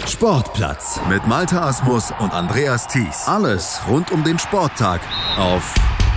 Sportplatz mit Malte Asmus und Andreas Thies. Alles rund um den Sporttag auf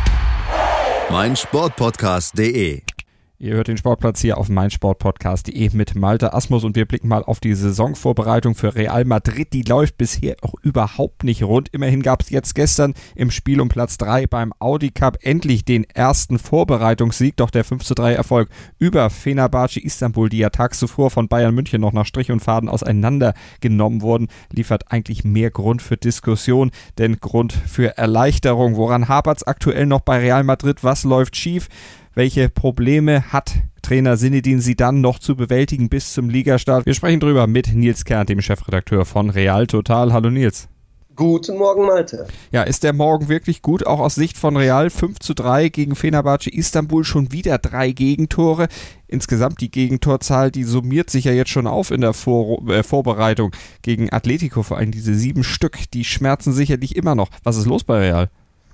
meinsportpodcast.de. Ihr hört den Sportplatz hier auf meinsportpodcast.de mit Malte Asmus und wir blicken mal auf die Saisonvorbereitung für Real Madrid. Die läuft bisher auch überhaupt nicht rund. Immerhin gab es jetzt gestern im Spiel um Platz 3 beim Audi Cup endlich den ersten Vorbereitungssieg. Doch der 5:3 Erfolg über Fenerbahce Istanbul, die ja tags zuvor von Bayern München noch nach Strich und Faden auseinandergenommen wurden, liefert eigentlich mehr Grund für Diskussion, denn Grund für Erleichterung. Woran hapert es aktuell noch bei Real Madrid? Was läuft schief? Welche Probleme hat Trainer Zinedine Zidane noch zu bewältigen bis zum Ligastart? Wir sprechen drüber mit Nils Kern, dem Chefredakteur von Real Total. Hallo Nils. Guten Morgen, Malte. Ja, ist der Morgen wirklich gut, auch aus Sicht von Real? 5:3 gegen Fenerbahce Istanbul, schon wieder 3 Gegentore. Insgesamt die Gegentorzahl, die summiert sich ja jetzt schon auf in der Vorbereitung gegen Atletico. Vor allem diese 7 Stück, die schmerzen sicherlich immer noch. Was ist los bei Real?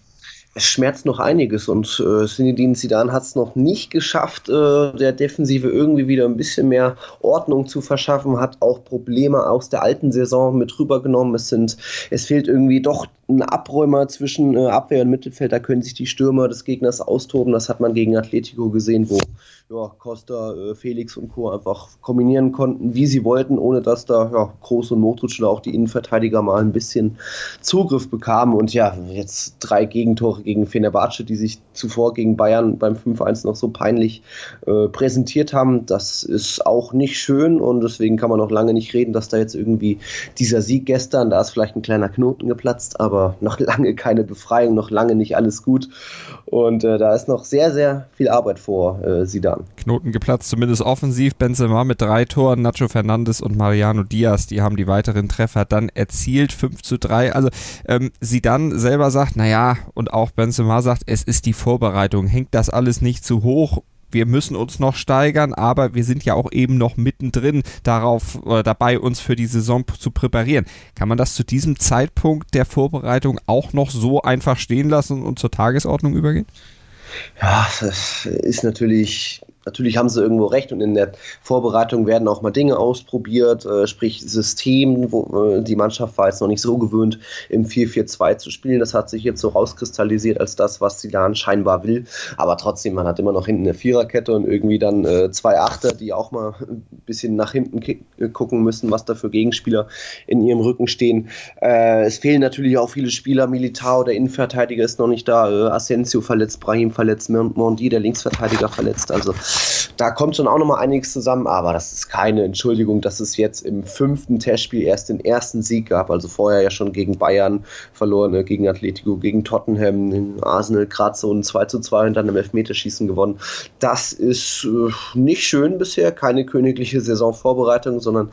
Es schmerzt noch einiges und Zinedine Zidane hat es noch nicht geschafft, der Defensive irgendwie wieder ein bisschen mehr Ordnung zu verschaffen, hat auch Probleme aus der alten Saison mit rübergenommen. Es fehlt irgendwie doch ein Abräumer zwischen Abwehr und Mittelfeld, da können sich die Stürmer des Gegners austoben. Das hat man gegen Atletico gesehen, wo Costa, Felix und Co. einfach kombinieren konnten, wie sie wollten, ohne dass da Kroos und Modric oder auch die Innenverteidiger mal ein bisschen Zugriff bekamen. Und ja, jetzt 3 Gegentore gegen Fenerbahce, die sich zuvor gegen Bayern beim 5:1 noch so peinlich präsentiert haben. Das ist auch nicht schön und deswegen kann man noch lange nicht reden, dass da jetzt irgendwie dieser Sieg gestern, da ist vielleicht ein kleiner Knoten geplatzt, aber noch lange keine Befreiung, noch lange nicht alles gut. Und da ist noch sehr, sehr viel Arbeit vor Zidane. Knoten geplatzt, zumindest offensiv. Benzema mit 3 Toren, Nacho Fernandes und Mariano Diaz, die haben die weiteren Treffer dann erzielt. 5:3. Also Zidane selber sagt, naja, und auch Benzema sagt, es ist die Vorbereitung. Hängt das alles nicht zu hoch? Wir müssen uns noch steigern, aber wir sind ja auch eben noch mittendrin dabei, uns für die Saison zu präparieren. Kann man das zu diesem Zeitpunkt der Vorbereitung auch noch so einfach stehen lassen und zur Tagesordnung übergehen? Ja, das ist natürlich haben sie irgendwo recht und in der Vorbereitung werden auch mal Dinge ausprobiert, sprich System, wo die Mannschaft war jetzt noch nicht so gewöhnt, im 4-4-2 zu spielen. Das hat sich jetzt so rauskristallisiert als das, was Zidane scheinbar will. Aber trotzdem, man hat immer noch hinten eine Viererkette und irgendwie dann 2 Achter, die auch mal ein bisschen nach hinten gucken müssen, was da für Gegenspieler in ihrem Rücken stehen. Es fehlen natürlich auch viele Spieler. Militao, der Innenverteidiger, ist noch nicht da. Asensio verletzt, Brahim verletzt, Mendy, der Linksverteidiger, verletzt. Also da kommt schon auch nochmal einiges zusammen, aber das ist keine Entschuldigung, dass es jetzt im 5. Testspiel erst den ersten Sieg gab, also vorher ja schon gegen Bayern verloren, gegen Atletico, gegen Tottenham, in Arsenal gerade so ein 2:2 und dann im Elfmeterschießen gewonnen. Das ist nicht schön bisher, keine königliche Saisonvorbereitung, sondern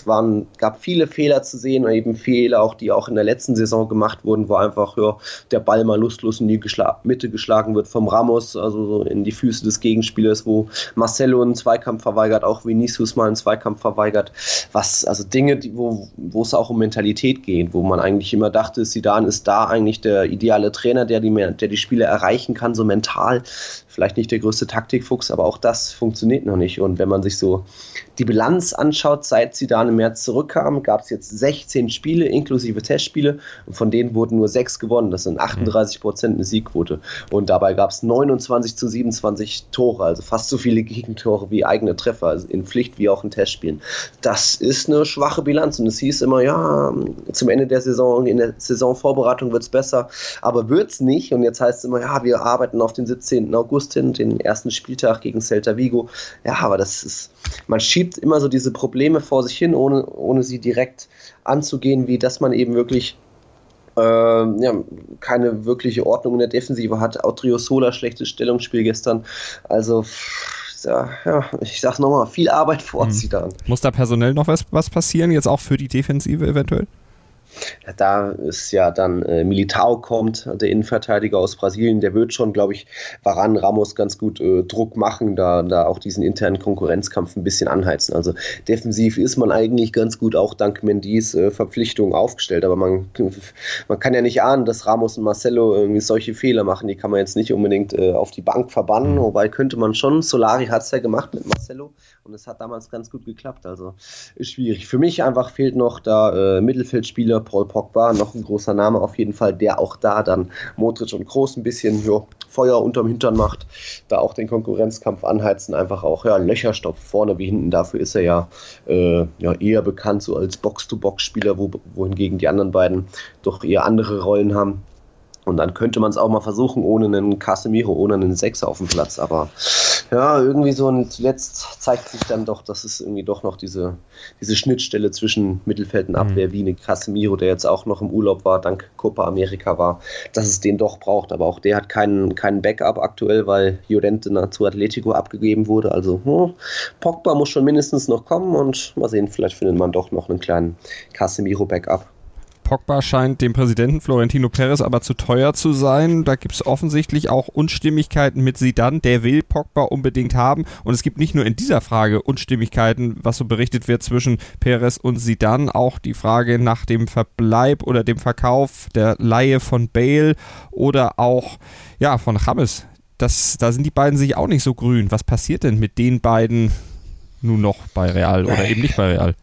gab viele Fehler zu sehen, eben Fehler auch, die auch in der letzten Saison gemacht wurden, wo einfach der Ball mal lustlos in die Mitte geschlagen wird vom Ramos, also so in die Füße des Gegenspielers, wo Marcelo einen Zweikampf verweigert, auch Vinicius mal einen Zweikampf verweigert. Also Dinge, wo es auch um Mentalität geht, wo man eigentlich immer dachte, Zidane ist da eigentlich der ideale Trainer, der die Spieler erreichen kann, so mental. Vielleicht nicht der größte Taktikfuchs, aber auch das funktioniert noch nicht. Und wenn man sich so die Bilanz anschaut, seit Zidane im März zurückkam, gab es jetzt 16 Spiele inklusive Testspiele und von denen wurden nur 6 gewonnen. Das sind 38% eine Siegquote. Und dabei gab es 29:27 Tore, also fast so viele Gegentore wie eigene Treffer, also in Pflicht wie auch in Testspielen. Das ist eine schwache Bilanz und es hieß immer, ja, zum Ende der Saison, in der Saisonvorbereitung wird es besser, aber wird es nicht. Und jetzt heißt es immer, ja, wir arbeiten auf den 17. August hin, den ersten Spieltag gegen Celta Vigo. Ja, aber man schiebt immer so diese Probleme vor sich hin, ohne sie direkt anzugehen, wie dass man eben wirklich keine wirkliche Ordnung in der Defensive hat. Odriozola, schlechtes Stellungsspiel gestern. Also ich sag's nochmal, viel Arbeit vor Zidane. Muss da personell noch was passieren, jetzt auch für die Defensive eventuell? Da ist ja dann Militao kommt, der Innenverteidiger aus Brasilien, der wird schon, glaube ich, Varane, Ramos ganz gut Druck machen, da auch diesen internen Konkurrenzkampf ein bisschen anheizen. Also defensiv ist man eigentlich ganz gut, auch dank Mendys Verpflichtungen aufgestellt, aber man kann ja nicht ahnen, dass Ramos und Marcelo irgendwie solche Fehler machen, die kann man jetzt nicht unbedingt auf die Bank verbannen, wobei könnte man schon, Solari hat es ja gemacht mit Marcelo, und es hat damals ganz gut geklappt, also ist schwierig. Für mich einfach fehlt noch da Mittelfeldspieler, Paul Pogba, noch ein großer Name auf jeden Fall, der auch da dann Modric und Kroos ein bisschen Feuer unterm Hintern macht, da auch den Konkurrenzkampf anheizen, einfach auch Löcher stopft, vorne wie hinten. Dafür ist er eher bekannt so als Box-to-Box-Spieler, wohingegen die anderen beiden doch eher andere Rollen haben. Und dann könnte man es auch mal versuchen, ohne einen Casemiro, ohne einen Sechser auf dem Platz. Aber irgendwie so zuletzt zeigt sich dann doch, dass es irgendwie doch noch diese Schnittstelle zwischen Mittelfeld und Abwehr, wie eine Casemiro, der jetzt auch noch im Urlaub war, dank Copa America war, dass es den doch braucht. Aber auch der hat keinen Backup aktuell, weil Llorente zu Atletico abgegeben wurde. Also Pogba muss schon mindestens noch kommen und mal sehen, vielleicht findet man doch noch einen kleinen Casemiro-Backup. Pogba scheint dem Präsidenten Florentino Perez aber zu teuer zu sein. Da gibt es offensichtlich auch Unstimmigkeiten mit Zidane. Der will Pogba unbedingt haben. Und es gibt nicht nur in dieser Frage Unstimmigkeiten, was so berichtet wird zwischen Perez und Zidane. Auch die Frage nach dem Verbleib oder dem Verkauf der Leihe von Bale oder auch von James. Da sind die beiden sich auch nicht so grün. Was passiert denn mit den beiden nun noch bei Real oder eben nicht bei Real?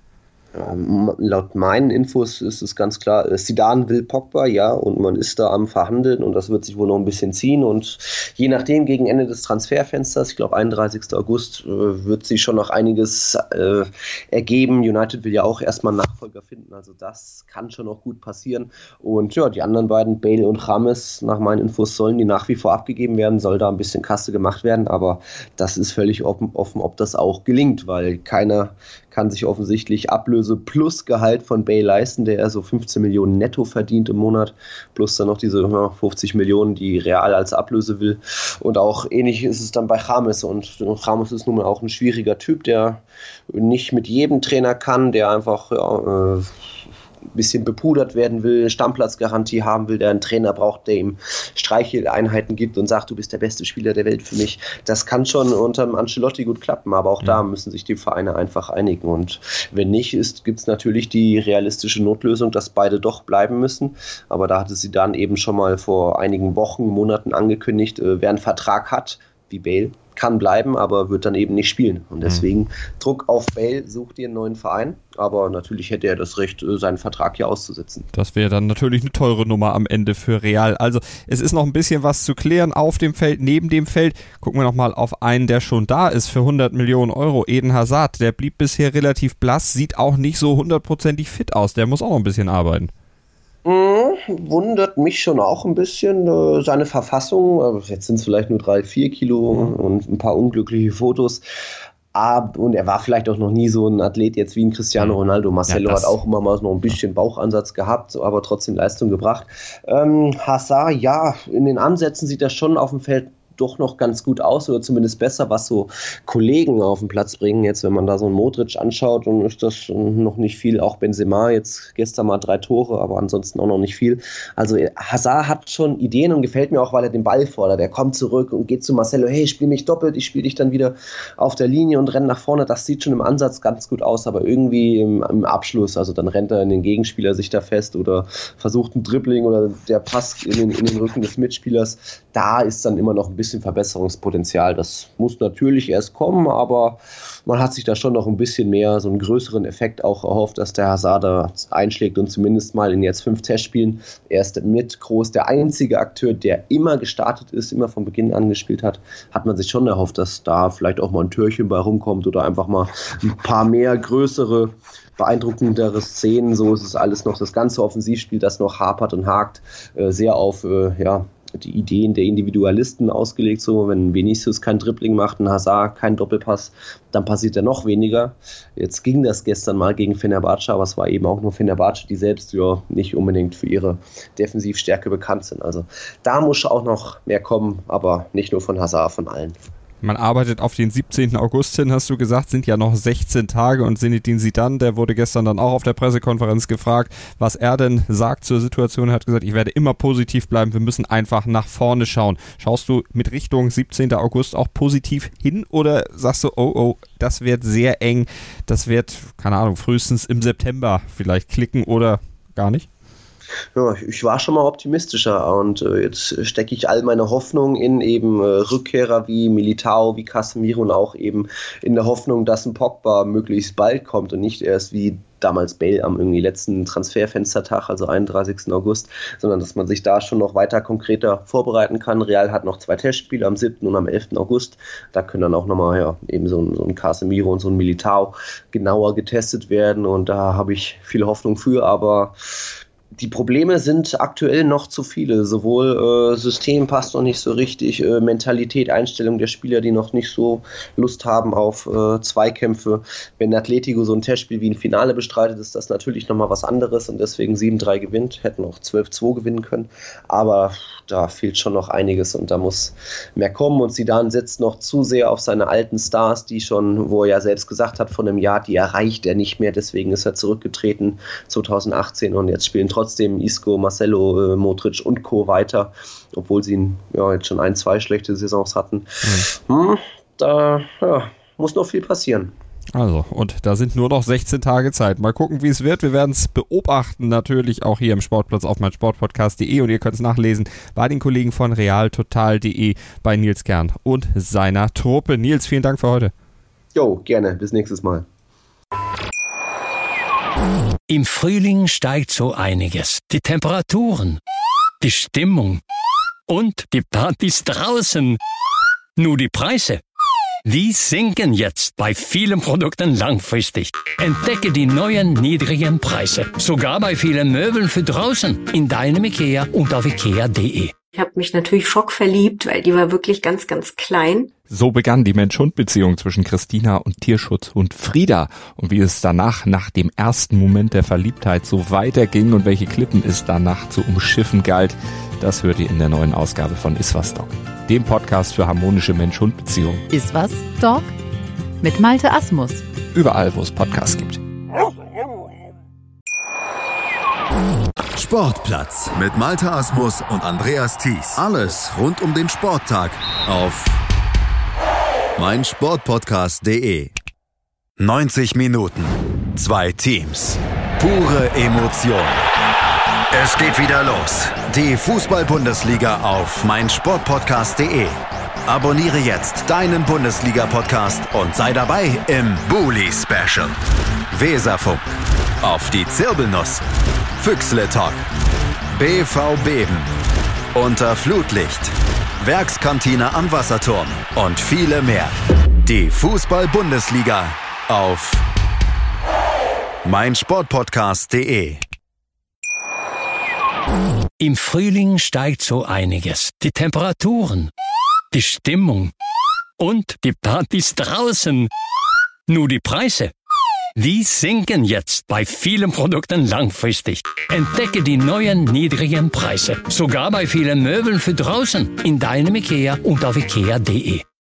Laut meinen Infos ist es ganz klar, Zidane will Pogba, und man ist da am Verhandeln und das wird sich wohl noch ein bisschen ziehen und je nachdem gegen Ende des Transferfensters, ich glaube 31. August, wird sich schon noch einiges ergeben. United will ja auch erstmal einen Nachfolger finden, also das kann schon noch gut passieren und die anderen beiden, Bale und James, nach meinen Infos sollen die nach wie vor abgegeben werden, soll da ein bisschen Kasse gemacht werden, aber das ist völlig offen, ob das auch gelingt, weil keiner kann sich offensichtlich Ablöse plus Gehalt von Bale leisten, der so 15 Millionen netto verdient im Monat, plus dann noch diese 50 Millionen, die Real als Ablöse will. Und auch ähnlich ist es dann bei James. Und James ist nun mal auch ein schwieriger Typ, der nicht mit jedem Trainer kann, der einfach ein bisschen bepudert werden will, Stammplatzgarantie haben will, der einen Trainer braucht, der ihm Streicheleinheiten gibt und sagt, du bist der beste Spieler der Welt für mich. Das kann schon unter Ancelotti gut klappen, aber auch da müssen sich die Vereine einfach einigen und wenn nicht, gibt es natürlich die realistische Notlösung, dass beide doch bleiben müssen, aber da hatte sie dann eben schon mal vor einigen Wochen, Monaten angekündigt, wer einen Vertrag hat, wie Bale, kann bleiben, aber wird dann eben nicht spielen. Und deswegen Druck auf Bale, sucht ihr einen neuen Verein. Aber natürlich hätte er das Recht, seinen Vertrag hier auszusetzen. Das wäre dann natürlich eine teure Nummer am Ende für Real. Also es ist noch ein bisschen was zu klären auf dem Feld, neben dem Feld. Gucken wir nochmal auf einen, der schon da ist für 100 Millionen Euro. Eden Hazard, der blieb bisher relativ blass, sieht auch nicht so 100%ig fit aus. Der muss auch noch ein bisschen arbeiten. Wundert mich schon auch ein bisschen seine Verfassung. Jetzt sind es vielleicht nur 3-4 Kilo und ein paar unglückliche Fotos. Und er war vielleicht auch noch nie so ein Athlet jetzt wie ein Cristiano Ronaldo. Marcelo hat auch immer mal noch ein bisschen Bauchansatz gehabt, aber trotzdem Leistung gebracht. Hazard, in den Ansätzen sieht er schon auf dem Feld doch noch ganz gut aus oder zumindest besser, was so Kollegen auf den Platz bringen. Jetzt, wenn man da so einen Modric anschaut, dann ist das noch nicht viel. Auch Benzema jetzt gestern mal 3 Tore, aber ansonsten auch noch nicht viel. Also Hazard hat schon Ideen und gefällt mir auch, weil er den Ball fordert. Er kommt zurück und geht zu Marcelo, hey, spiel mich doppelt, ich spiele dich dann wieder auf der Linie und renne nach vorne. Das sieht schon im Ansatz ganz gut aus, aber irgendwie im Abschluss, also dann rennt er in den Gegenspieler sich da fest oder versucht ein Dribbling oder der Pass in den Rücken des Mitspielers. Da ist dann immer noch ein bisschen Verbesserungspotenzial. Das muss natürlich erst kommen, aber man hat sich da schon noch ein bisschen mehr, so einen größeren Effekt auch erhofft, dass der Hazard da einschlägt und zumindest mal in jetzt 5 Testspielen, er ist mit Kroos der einzige Akteur, der immer gestartet ist, immer von Beginn an gespielt hat man sich schon erhofft, dass da vielleicht auch mal ein Türchen bei rumkommt oder einfach mal ein paar mehr größere, beeindruckendere Szenen. So ist es alles noch, das ganze Offensivspiel, das noch hapert und hakt, sehr auf die Ideen der Individualisten ausgelegt, so wenn Vinicius kein Dribbling macht, ein Hazard kein Doppelpass, dann passiert ja noch weniger. Jetzt ging das gestern mal gegen Fenerbahce, aber es war eben auch nur Fenerbahce, die selbst nicht unbedingt für ihre Defensivstärke bekannt sind. Also da muss auch noch mehr kommen, aber nicht nur von Hazard, von allen. Man arbeitet auf den 17. August hin, hast du gesagt, sind ja noch 16 Tage und Zinedine Zidane, der wurde gestern dann auch auf der Pressekonferenz gefragt, was er denn sagt zur Situation. Er hat gesagt, ich werde immer positiv bleiben, wir müssen einfach nach vorne schauen. Schaust du mit Richtung 17. August auch positiv hin oder sagst du, oh, das wird sehr eng, das wird, keine Ahnung, frühestens im September vielleicht klicken oder gar nicht? Ja, ich war schon mal optimistischer und jetzt stecke ich all meine Hoffnung in eben Rückkehrer wie Militao, wie Casemiro und auch eben in der Hoffnung, dass ein Pogba möglichst bald kommt und nicht erst wie damals Bale am irgendwie letzten Transferfenstertag, also 31. August, sondern dass man sich da schon noch weiter konkreter vorbereiten kann. Real hat noch 2 Testspiele am 7. und am 11. August. Da können dann auch nochmal eben so ein Casemiro und so ein Militao genauer getestet werden und da habe ich viel Hoffnung für, aber die Probleme sind aktuell noch zu viele. Sowohl System passt noch nicht so richtig, Mentalität, Einstellung der Spieler, die noch nicht so Lust haben auf Zweikämpfe. Wenn Atletico so ein Testspiel wie ein Finale bestreitet, ist das natürlich nochmal was anderes und deswegen 7-3 gewinnt. Hätten auch 12-2 gewinnen können. Aber da fehlt schon noch einiges und da muss mehr kommen. Und Zidane setzt noch zu sehr auf seine alten Stars, die schon, wo er ja selbst gesagt hat, vor einem Jahr, die erreicht er nicht mehr. Deswegen ist er zurückgetreten 2018 und jetzt spielen trotzdem Isco, Marcelo, Modric und Co. weiter, obwohl sie jetzt schon 1-2 schlechte Saisons hatten. Da muss noch viel passieren. Also, und da sind nur noch 16 Tage Zeit. Mal gucken, wie es wird. Wir werden es beobachten, natürlich auch hier im Sportplatz auf meinsportpodcast.de und ihr könnt es nachlesen bei den Kollegen von realtotal.de bei Nils Kern und seiner Truppe. Nils, vielen Dank für heute. Jo, gerne. Bis nächstes Mal. Im Frühling steigt so einiges. Die Temperaturen, die Stimmung und die Partys draußen. Nur die Preise, die sinken jetzt bei vielen Produkten langfristig. Entdecke die neuen niedrigen Preise. Sogar bei vielen Möbeln für draußen in deinem IKEA und auf ikea.de. Ich habe mich natürlich schockverliebt, weil die war wirklich ganz, ganz klein. So begann die Mensch-Hund-Beziehung zwischen Christina und Tierschutzhund Frieda. Und wie es danach, nach dem ersten Moment der Verliebtheit, so weiterging und welche Klippen es danach zu umschiffen galt, das hört ihr in der neuen Ausgabe von Iswas Dog, dem Podcast für harmonische Mensch-Hund-Beziehungen. Iswas Dog mit Malte Asmus. Überall, wo es Podcasts gibt. Sportplatz mit Malte Asmus und Andreas Thies. Alles rund um den Sporttag auf meinsportpodcast.de. 90 Minuten, 2 Teams, pure Emotion. Es geht wieder los. Die Fußball-Bundesliga auf meinsportpodcast.de. Abonniere jetzt deinen Bundesliga-Podcast und sei dabei im Bully-Special. Weserfunk, auf die Zirbelnuss, Füchsle Talk, BV Beben, unter Flutlicht, Werkskantine am Wasserturm und viele mehr. Die Fußball-Bundesliga auf meinsportpodcast.de. Im Frühling steigt so einiges. Die Temperaturen, die Stimmung und die Partys draußen. Nur die Preise, die sinken jetzt bei vielen Produkten langfristig. Entdecke die neuen niedrigen Preise. Sogar bei vielen Möbeln für draußen in deinem IKEA und auf ikea.de.